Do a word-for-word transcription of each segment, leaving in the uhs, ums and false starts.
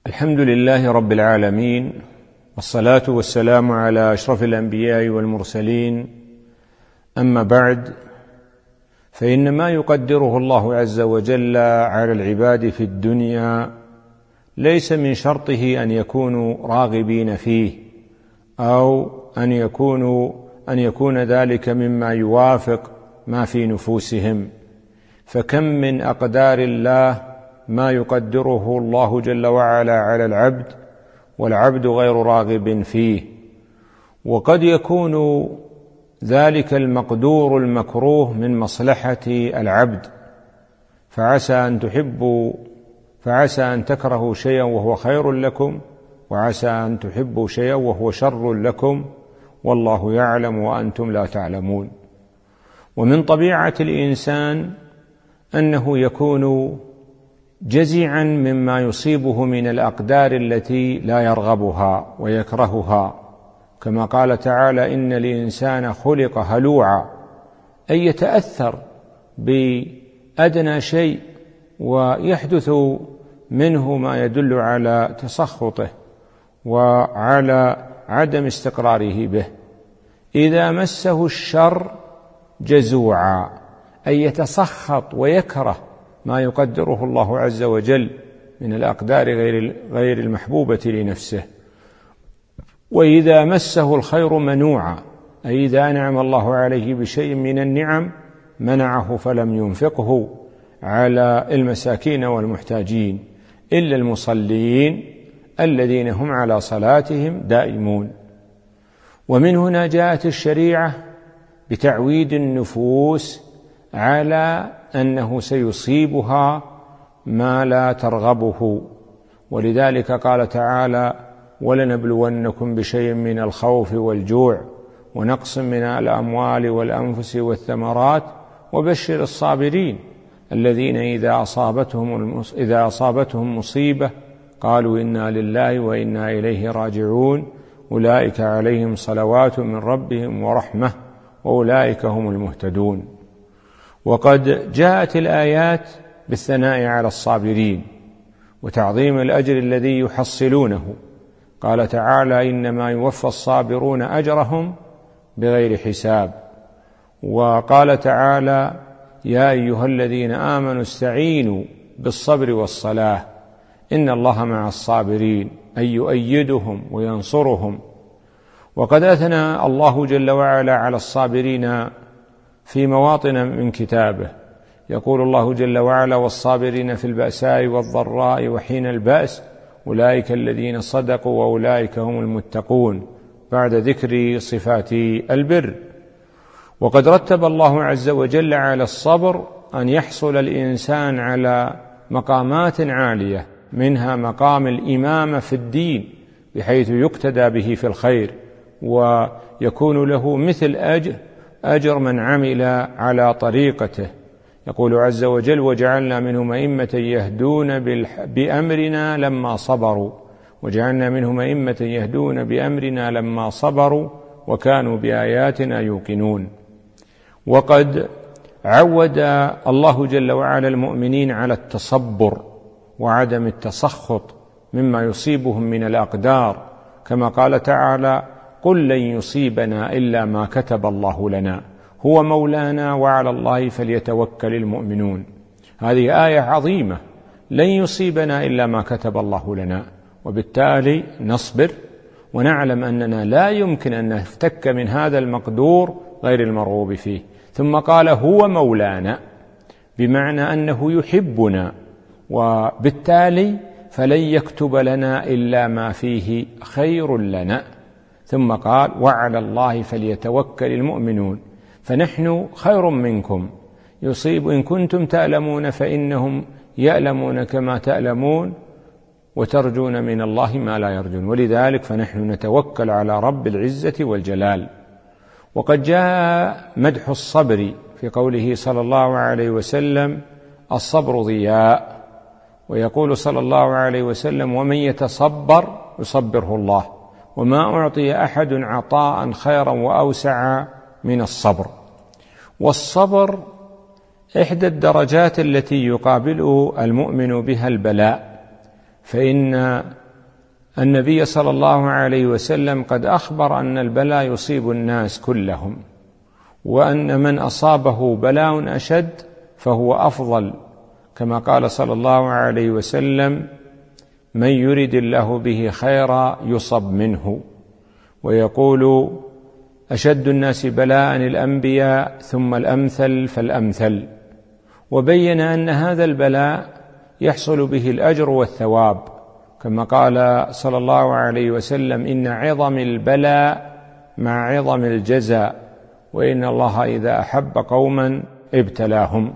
الحمد لله رب العالمين، والصلاة والسلام على أشرف الأنبياء والمرسلين. أما بعد، فإن ما يقدره الله عز وجل على العباد في الدنيا ليس من شرطه أن يكونوا راغبين فيه، أو أن يكونوا أن يكون ذلك مما يوافق ما في نفوسهم. فكم من أقدار الله ما يقدره الله جل وعلا على العبد والعبد غير راغب فيه، وقد يكون ذلك المقدور المكروه من مصلحة العبد، فعسى أن تحبوا فعسى أن تكرهوا شيئا وهو خير لكم، وعسى أن تحبوا شيئا وهو شر لكم، والله يعلم وأنتم لا تعلمون. ومن طبيعة الإنسان أنه يكون جزعا مما يصيبه من الأقدار التي لا يرغبها ويكرهها، كما قال تعالى: إن الإنسان خلق هلوعا، أي يتأثر بأدنى شيء ويحدث منه ما يدل على تسخطه وعلى عدم استقراره به. إذا مسه الشر جزوعا، أي يتسخط ويكره ما يقدره الله عز وجل من الأقدار غير المحبوبة لنفسه. وإذا مسه الخير منوعا، أي إذا أنعم الله عليه بشيء من النعم منعه فلم ينفقه على المساكين والمحتاجين، إلا المصلين الذين هم على صلاتهم دائمون. ومن هنا جاءت الشريعة بتعويد النفوس على أنه سيصيبها ما لا ترغبه، ولذلك قال تعالى: ولنبلونكم بشيء من الخوف والجوع ونقص من الأموال والأنفس والثمرات وبشر الصابرين الذين إذا أصابتهم إذا أصابتهم مصيبة قالوا إنا لله وإنا إليه راجعون أولئك عليهم صلوات من ربهم ورحمة وأولئك هم المهتدون. وقد جاءت الآيات بالثناء على الصابرين وتعظيم الأجر الذي يحصلونه. قال تعالى: إنما يوفى الصابرون أجرهم بغير حساب. وقال تعالى: يا أيها الذين آمنوا استعينوا بالصبر والصلاة إن الله مع الصابرين، أي يؤيدهم وينصرهم. وقد أثنى الله جل وعلا على الصابرين في مواطن من كتابه، يقول الله جل وعلا: والصابرين في البأساء والضراء وحين البأس أولئك الذين صدقوا وأولئك هم المتقون، بعد ذكر صفات البر. وقد رتب الله عز وجل على الصبر أن يحصل الإنسان على مقامات عالية، منها مقام الإمامة في الدين بحيث يقتدى به في الخير، ويكون له مثل أجر أجر من عمل على طريقته. يقول عز وجل: وجعلنا منهم أئمة يهدون بأمرنا لما صبروا وجعلنا منهم أئمة يهدون بأمرنا لما صبروا وكانوا بآياتنا يوقنون. وقد عود الله جل وعلا المؤمنين على التصبر وعدم التسخط مما يصيبهم من الأقدار، كما قال تعالى: قل لن يصيبنا إلا ما كتب الله لنا هو مولانا وعلى الله فليتوكل المؤمنون. هذه آية عظيمة، لن يصيبنا إلا ما كتب الله لنا، وبالتالي نصبر ونعلم أننا لا يمكن أن نفتك من هذا المقدور غير المرغوب فيه. ثم قال: هو مولانا، بمعنى أنه يحبنا، وبالتالي فلن يكتب لنا إلا ما فيه خير لنا. ثم قال: وعلى الله فليتوكل المؤمنون، فنحن خير منكم، يصيب إن كنتم تألمون فإنهم يألمون كما تألمون وترجون من الله ما لا يرجون، ولذلك فنحن نتوكل على رب العزة والجلال. وقد جاء مدح الصبر في قوله صلى الله عليه وسلم: الصبر ضياء. ويقول صلى الله عليه وسلم: ومن يتصبر يصبره الله، وما أعطي أحد عطاء خيرا وأوسع من الصبر. والصبر إحدى الدرجات التي يقابل المؤمن بها البلاء، فإن النبي صلى الله عليه وسلم قد أخبر أن البلاء يصيب الناس كلهم، وأن من أصابه بلاء أشد فهو أفضل، كما قال صلى الله عليه وسلم: من يرد الله به خيرا يصب منه. ويقول: أشد الناس بلاء الأنبياء ثم الأمثل فالأمثل. وبين أن هذا البلاء يحصل به الأجر والثواب، كما قال صلى الله عليه وسلم: إن عظم البلاء مع عظم الجزاء، وإن الله إذا أحب قوما ابتلاهم.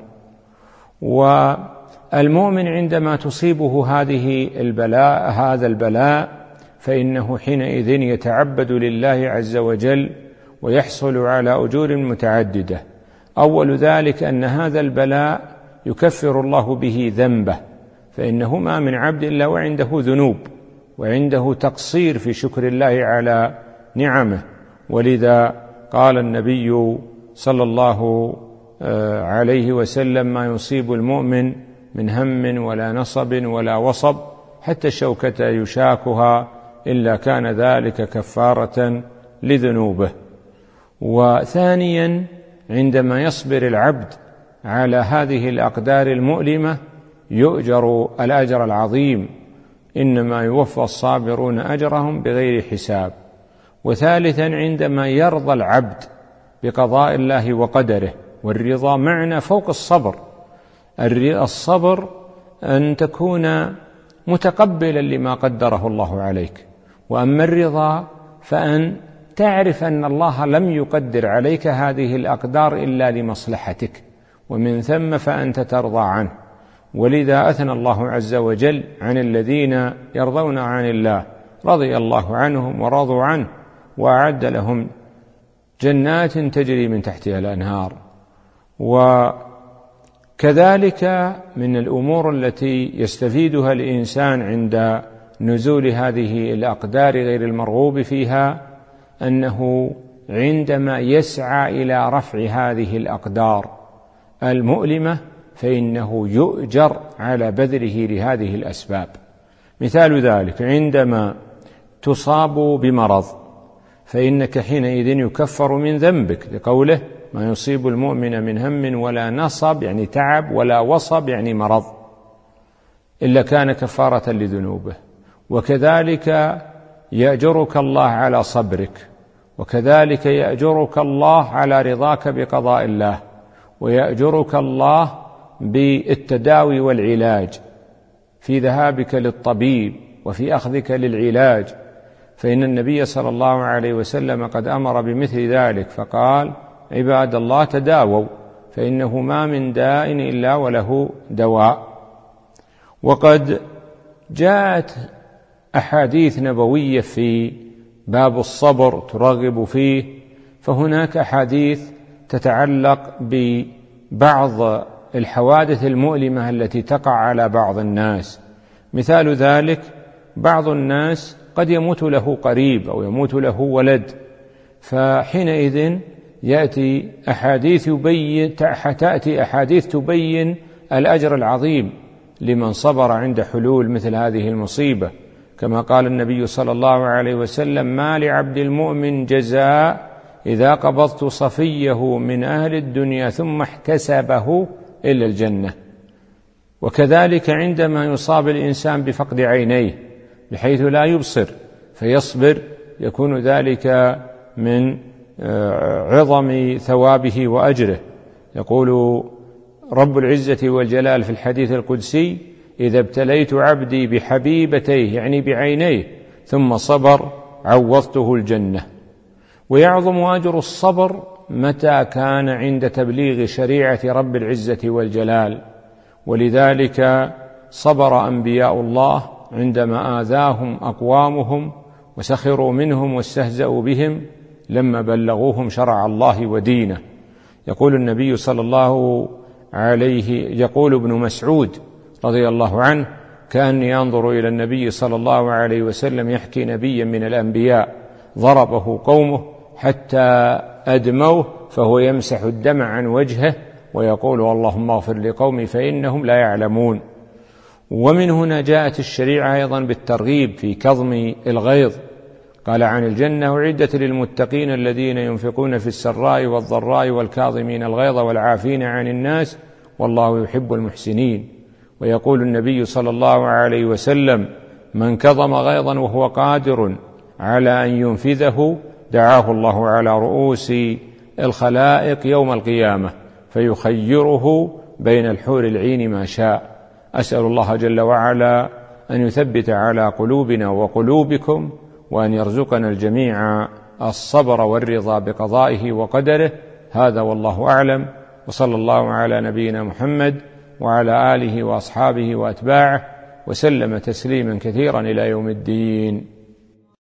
والمؤمن عندما تصيبه هذه البلاء هذا البلاء فإنه حينئذ يتعبد لله عز وجل ويحصل على أجور متعددة. أول ذلك أن هذا البلاء يكفر الله به ذنبه، فإنه ما من عبد إلا وعنده ذنوب وعنده تقصير في شكر الله على نعمه. ولذا قال النبي صلى الله عليه وسلم: ما يصيب المؤمن من هم ولا نصب ولا وصب حتى الشوكة يشاكها إلا كان ذلك كفارة لذنوبه. وثانيا، عندما يصبر العبد على هذه الأقدار المؤلمة يؤجر الأجر العظيم: إنما يوفى الصابرون أجرهم بغير حساب. وثالثا، عندما يرضى العبد بقضاء الله وقدره، والرضا معنى فوق الصبر. الصبر أن تكون متقبلا لما قدره الله عليك، وأما الرضا فأن تعرف أن الله لم يقدر عليك هذه الأقدار إلا لمصلحتك، ومن ثم فأنت ترضى عنه. ولذا أثنى الله عز وجل عن الذين يرضون عن الله: رضي الله عنهم ورضوا عنه وأعد لهم جنات تجري من تحتها الأنهار. وكذلك من الأمور التي يستفيدها الإنسان عند نزول هذه الأقدار غير المرغوب فيها أنه عندما يسعى إلى رفع هذه الأقدار المؤلمة فإنه يؤجر على بذله لهذه الأسباب. مثال ذلك: عندما تصاب بمرض فإنك حينئذ يكفر من ذنبك، لقوله: ما يصيب المؤمن من هم ولا نصب يعني تعب ولا وصب يعني مرض إلا كان كفارة لذنوبه. وكذلك يأجرك الله على صبرك، وكذلك يأجرك الله على رضاك بقضاء الله، ويأجرك الله بالتداوي والعلاج في ذهابك للطبيب وفي أخذك للعلاج. فإن النبي صلى الله عليه وسلم قد أمر بمثل ذلك فقال: عباد الله تداووا فإنه ما من داء إلا وله دواء. وقد جاءت أحاديث نبوية في باب الصبر ترغب فيه، فهناك أحاديث تتعلق ببعض الحوادث المؤلمة التي تقع على بعض الناس. مثال ذلك: بعض الناس قد يموت له قريب أو يموت له ولد، فحينئذ يأتي أحاديث يبين تأتي أحاديث تبين الأجر العظيم لمن صبر عند حلول مثل هذه المصيبة، كما قال النبي صلى الله عليه وسلم: ما لعبد المؤمن جزاء إذا قبضت صفيه من أهل الدنيا ثم احتسبه إلا الجنة. وكذلك عندما يصاب الإنسان بفقد عينيه بحيث لا يبصر فيصبر يكون ذلك من عظم ثوابه وأجره. يقول رب العزة والجلال في الحديث القدسي: إذا ابتليت عبدي بحبيبتيه يعني بعينيه ثم صبر عوضته الجنة. ويعظم أجر الصبر متى كان عند تبليغ شريعة رب العزة والجلال، ولذلك صبر أنبياء الله عندما آذاهم أقوامهم وسخروا منهم واستهزأوا بهم لما بلغوهم شرع الله ودينه. يقول النبي صلى الله عليه يقول ابن مسعود رضي الله عنه: كأني أنظر إلى النبي صلى الله عليه وسلم يحكي نبيا من الأنبياء ضربه قومه حتى أدموه فهو يمسح الدم عن وجهه ويقول: اللهم اغفر لقومي فإنهم لا يعلمون. ومن هنا جاءت الشريعة أيضا بالترغيب في كظم الغيظ. قال عن الجنة: أعدت للمتقين الذين ينفقون في السراء والضراء والكاظمين الغيظ والعافين عن الناس والله يحب المحسنين. ويقول النبي صلى الله عليه وسلم: من كظم غيظا وهو قادر على أن ينفذه دعاه الله على رؤوس الخلائق يوم القيامة فيخيره بين الحور العين ما شاء. أسأل الله جل وعلا أن يثبت على قلوبنا وقلوبكم، وأن يرزقنا الجميع الصبر والرضا بقضائه وقدره. هذا والله أعلم، وصلى الله على نبينا محمد وعلى آله وأصحابه وأتباعه وسلم تسليما كثيرا إلى يوم الدين.